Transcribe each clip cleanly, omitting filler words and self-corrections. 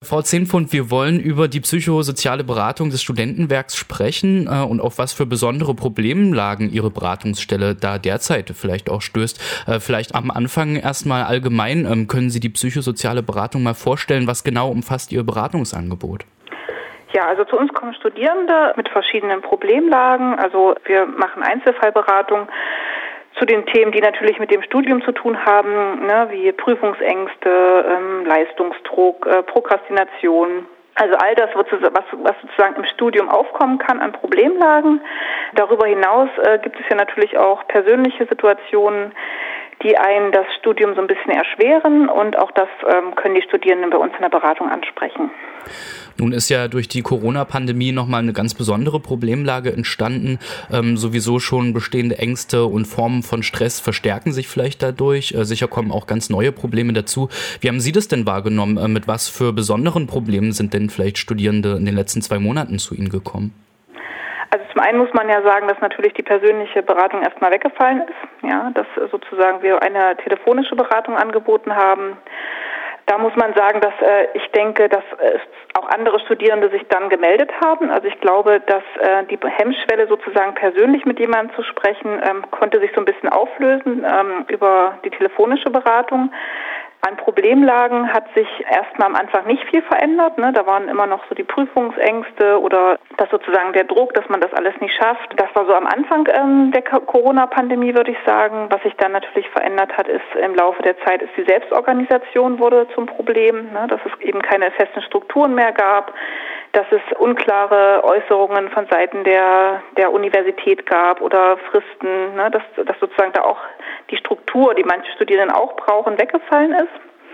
Frau Zehnpfund, wir wollen über die psychosoziale Beratung des Studentenwerks sprechen und auf was für besondere Problemlagen Ihre Beratungsstelle da derzeit vielleicht auch stößt. Vielleicht am Anfang erstmal allgemein, können Sie die psychosoziale Beratung mal vorstellen? Was genau umfasst Ihr Beratungsangebot? Ja, also zu uns kommen Studierende mit verschiedenen Problemlagen. Also wir machen Einzelfallberatung zu den Themen, die natürlich mit dem Studium zu tun haben, ne, wie Prüfungsängste, Leistungsdruck, Prokrastination. Also all das, was sozusagen im Studium aufkommen kann an Problemlagen. Darüber hinaus gibt es ja natürlich auch persönliche Situationen, die einen das Studium so ein bisschen erschweren, und auch das können die Studierenden bei uns in der Beratung ansprechen. Nun ist ja durch die Corona-Pandemie nochmal eine ganz besondere Problemlage entstanden. Sowieso schon bestehende Ängste und Formen von Stress verstärken sich vielleicht dadurch. Sicher kommen auch ganz neue Probleme dazu. Wie haben Sie das denn wahrgenommen? Mit was für besonderen Problemen sind denn vielleicht Studierende in den letzten 2 Monaten zu Ihnen gekommen? Also zum einen muss man ja sagen, dass natürlich die persönliche Beratung erstmal weggefallen ist. Ja, dass sozusagen wir eine telefonische Beratung angeboten haben. Da muss man sagen, dass ich denke, dass auch andere Studierende sich dann gemeldet haben. Also ich glaube, dass die Hemmschwelle sozusagen persönlich mit jemandem zu sprechen, konnte sich so ein bisschen auflösen über die telefonische Beratung. An Problemlagen hat sich erstmal am Anfang nicht viel verändert. Ne? Da waren immer noch so die Prüfungsängste oder das sozusagen der Druck, dass man das alles nicht schafft. Das war so am Anfang der Corona-Pandemie, würde ich sagen. Was sich dann natürlich verändert hat, ist im Laufe der Zeit, ist die Selbstorganisation wurde zum Problem, ne? Dass es eben keine festen Strukturen mehr gab, dass es unklare Äußerungen von Seiten der Universität gab oder Fristen, ne? Dass sozusagen da auch die Struktur, die manche Studierenden auch brauchen, weggefallen ist.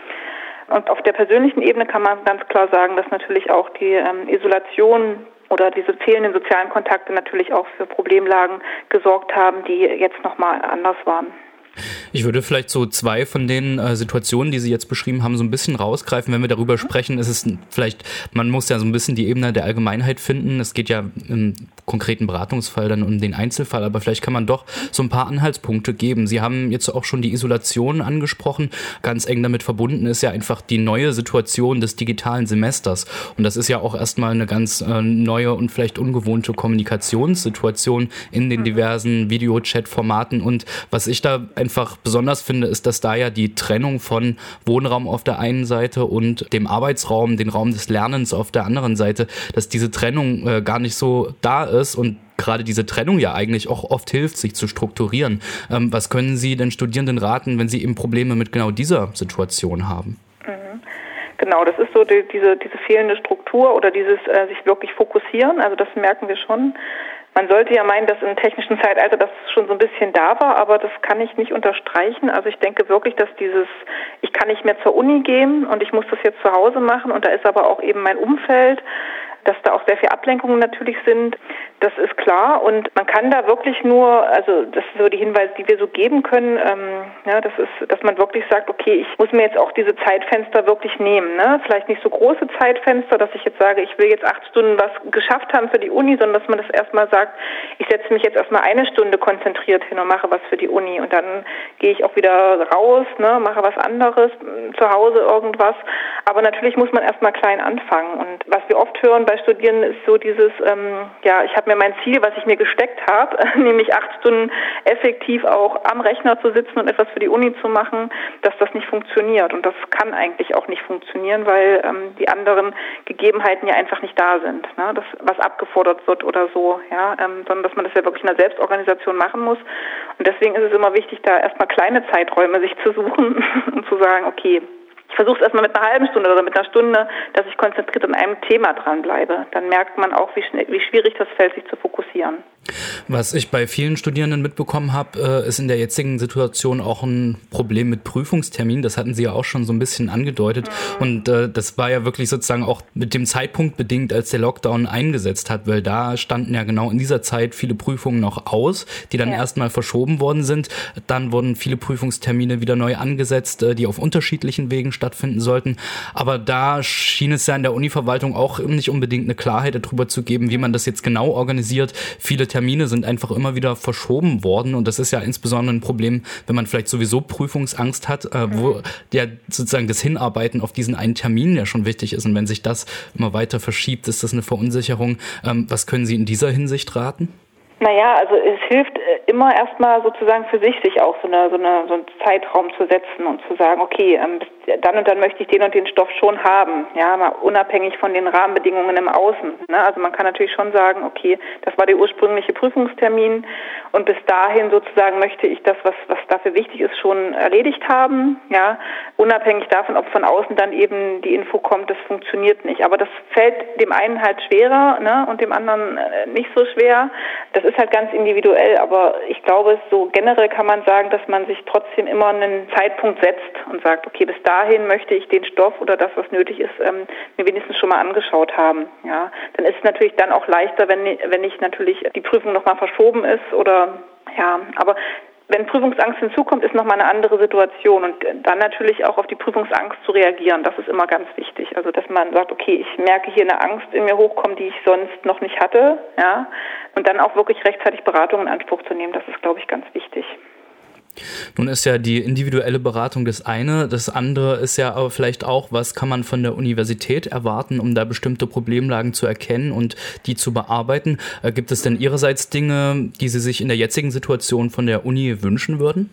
Und auf der persönlichen Ebene kann man ganz klar sagen, dass natürlich auch die Isolation oder diese fehlenden sozialen Kontakte natürlich auch für Problemlagen gesorgt haben, die jetzt nochmal anders waren. Ich würde vielleicht so 2 von den Situationen, die Sie jetzt beschrieben haben, so ein bisschen rausgreifen. Wenn wir darüber sprechen, ist es vielleicht, man muss ja so ein bisschen die Ebene der Allgemeinheit finden. Es geht ja im konkreten Beratungsfall dann um den Einzelfall, aber vielleicht kann man doch so ein paar Anhaltspunkte geben. Sie haben jetzt auch schon die Isolation angesprochen. Ganz eng damit verbunden ist ja einfach die neue Situation des digitalen Semesters. Und das ist ja auch erstmal eine ganz neue und vielleicht ungewohnte Kommunikationssituation in den diversen Videochat-Formaten. Und was ich da einfach besonders finde, ist, dass da ja die Trennung von Wohnraum auf der einen Seite und dem Arbeitsraum, den Raum des Lernens auf der anderen Seite, dass diese Trennung gar nicht so da ist und gerade diese Trennung ja eigentlich auch oft hilft, sich zu strukturieren. Was können Sie den Studierenden raten, wenn sie eben Probleme mit genau dieser Situation haben? Genau, das ist so diese fehlende Struktur oder dieses sich wirklich fokussieren, also das merken wir schon. Man sollte ja meinen, dass im technischen Zeitalter das schon so ein bisschen da war, aber das kann ich nicht unterstreichen. Also ich denke wirklich, dass ich kann nicht mehr zur Uni gehen und ich muss das jetzt zu Hause machen und da ist aber auch eben mein Umfeld, dass da auch sehr viele Ablenkungen natürlich sind, das ist klar und man kann da wirklich nur, also das sind so die Hinweise, die wir so geben können, das ist, dass man wirklich sagt, okay, ich muss mir jetzt auch diese Zeitfenster wirklich nehmen, ne? Vielleicht nicht so große Zeitfenster, dass ich jetzt sage, ich will jetzt 8 Stunden was geschafft haben für die Uni, sondern dass man das erstmal sagt, ich setze mich jetzt erstmal 1 Stunde konzentriert hin und mache was für die Uni und dann gehe ich auch wieder raus, ne? Mache was anderes, zu Hause irgendwas, aber natürlich muss man erstmal klein anfangen und was wir oft hören bei Studierenden ist so dieses, ich habe mir mein Ziel, was ich mir gesteckt habe, nämlich 8 Stunden effektiv auch am Rechner zu sitzen und etwas für die Uni zu machen, dass das nicht funktioniert. Und das kann eigentlich auch nicht funktionieren, weil die anderen Gegebenheiten ja einfach nicht da sind, ne? Das, was abgefordert wird oder so, ja, sondern dass man das ja wirklich in der Selbstorganisation machen muss. Und deswegen ist es immer wichtig, da erstmal kleine Zeiträume sich zu suchen und zu sagen, okay, ich versuche es erstmal mit einer halben Stunde oder mit einer Stunde, dass ich konzentriert an einem Thema dranbleibe. Dann merkt man auch, wie schwierig das fällt, sich zu fokussieren. Was ich bei vielen Studierenden mitbekommen habe, ist in der jetzigen Situation auch ein Problem mit Prüfungsterminen. Das hatten Sie ja auch schon so ein bisschen angedeutet. Und das war ja wirklich sozusagen auch mit dem Zeitpunkt bedingt, als der Lockdown eingesetzt hat, weil da standen ja genau in dieser Zeit viele Prüfungen noch aus, die dann erstmal verschoben worden sind. Dann wurden viele Prüfungstermine wieder neu angesetzt, die auf unterschiedlichen Wegen stattfinden sollten. Aber da schien es ja in der Univerwaltung auch nicht unbedingt eine Klarheit darüber zu geben, wie man das jetzt genau organisiert. Viele Termine sind einfach immer wieder verschoben worden und das ist ja insbesondere ein Problem, wenn man vielleicht sowieso Prüfungsangst hat, wo ja sozusagen das Hinarbeiten auf diesen einen Termin ja schon wichtig ist und wenn sich das immer weiter verschiebt, ist das eine Verunsicherung. Was können Sie in dieser Hinsicht raten? Naja, also es hilft immer erstmal sozusagen für sich auch so einen Zeitraum zu setzen und zu sagen, okay, dann und dann möchte ich den und den Stoff schon haben, ja, mal unabhängig von den Rahmenbedingungen im Außen. Ne? Also man kann natürlich schon sagen, okay, das war der ursprüngliche Prüfungstermin und bis dahin sozusagen möchte ich das, was dafür wichtig ist, schon erledigt haben, ja, unabhängig davon, ob von außen dann eben die Info kommt, das funktioniert nicht. Aber das fällt dem einen halt schwerer, ne, und dem anderen nicht so schwer. Das ist halt ganz individuell, aber ich glaube, so generell kann man sagen, dass man sich trotzdem immer einen Zeitpunkt setzt und sagt, okay, bis dahin möchte ich den Stoff oder das, was nötig ist, mir wenigstens schon mal angeschaut haben. Ja, dann ist es natürlich dann auch leichter, wenn nicht natürlich die Prüfung nochmal verschoben ist oder ja, aber wenn Prüfungsangst hinzukommt, ist nochmal eine andere Situation und dann natürlich auch auf die Prüfungsangst zu reagieren, das ist immer ganz wichtig. Also, dass man sagt, okay, ich merke hier eine Angst in mir hochkommen, die ich sonst noch nicht hatte, ja, und dann auch wirklich rechtzeitig Beratung in Anspruch zu nehmen, das ist, glaube ich, ganz wichtig. Nun ist ja die individuelle Beratung das eine, das andere ist ja aber vielleicht auch, was kann man von der Universität erwarten, um da bestimmte Problemlagen zu erkennen und die zu bearbeiten. Gibt es denn Ihrerseits Dinge, die Sie sich in der jetzigen Situation von der Uni wünschen würden?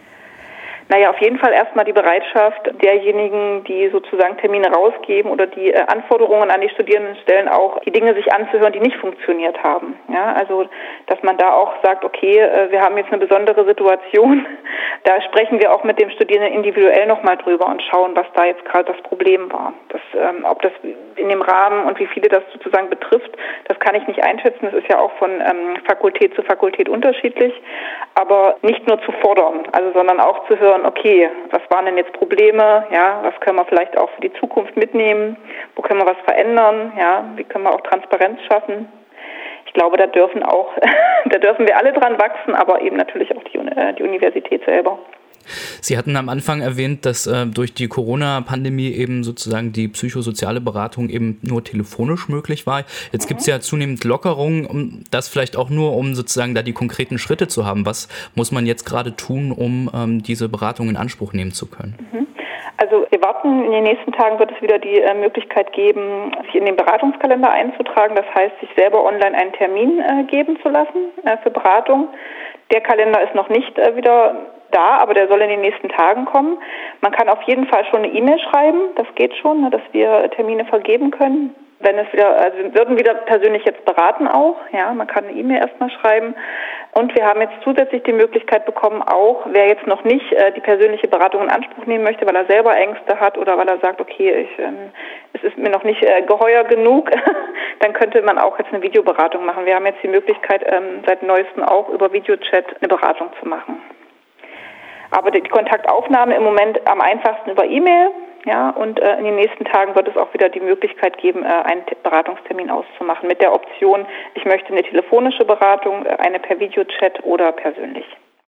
Naja, auf jeden Fall erstmal die Bereitschaft derjenigen, die sozusagen Termine rausgeben oder die Anforderungen an die Studierenden stellen, auch die Dinge sich anzuhören, die nicht funktioniert haben. Ja, also, dass man da auch sagt, okay, wir haben jetzt eine besondere Situation, da sprechen wir auch mit dem Studierenden individuell nochmal drüber und schauen, was da jetzt gerade das Problem war. Ob das in dem Rahmen und wie viele das sozusagen betrifft, das kann ich nicht einschätzen. Das ist ja auch von Fakultät zu Fakultät unterschiedlich, aber nicht nur zu fordern, also sondern auch zu hören, okay, was waren denn jetzt Probleme, ja, was können wir vielleicht auch für die Zukunft mitnehmen, wo können wir was verändern, ja, wie können wir auch Transparenz schaffen. Ich glaube, da dürfen wir alle dran wachsen, aber eben natürlich auch die Universität selber. Sie hatten am Anfang erwähnt, dass durch die Corona-Pandemie eben sozusagen die psychosoziale Beratung eben nur telefonisch möglich war. Jetzt gibt es ja zunehmend Lockerungen, um das vielleicht auch nur, um sozusagen da die konkreten Schritte zu haben. Was muss man jetzt gerade tun, um diese Beratung in Anspruch nehmen zu können? Also wir warten, in den nächsten Tagen wird es wieder die Möglichkeit geben, sich in den Beratungskalender einzutragen. Das heißt, sich selber online einen Termin geben zu lassen für Beratung. Der Kalender ist noch nicht wieder da, aber der soll in den nächsten Tagen kommen. Man kann auf jeden Fall schon eine E-Mail schreiben, das geht schon, dass wir Termine vergeben können. Wenn es wieder, also wir würden wieder persönlich jetzt beraten auch, ja, man kann eine E-Mail erstmal schreiben. Und wir haben jetzt zusätzlich die Möglichkeit bekommen, auch wer jetzt noch nicht die persönliche Beratung in Anspruch nehmen möchte, weil er selber Ängste hat oder weil er sagt, okay, es ist mir noch nicht geheuer genug, dann könnte man auch jetzt eine Videoberatung machen. Wir haben jetzt die Möglichkeit, seit neuestem auch über Videochat eine Beratung zu machen. Aber die Kontaktaufnahme im Moment am einfachsten über E-Mail, ja, und in den nächsten Tagen wird es auch wieder die Möglichkeit geben, einen Beratungstermin auszumachen mit der Option, ich möchte eine telefonische Beratung, eine per Videochat oder persönlich.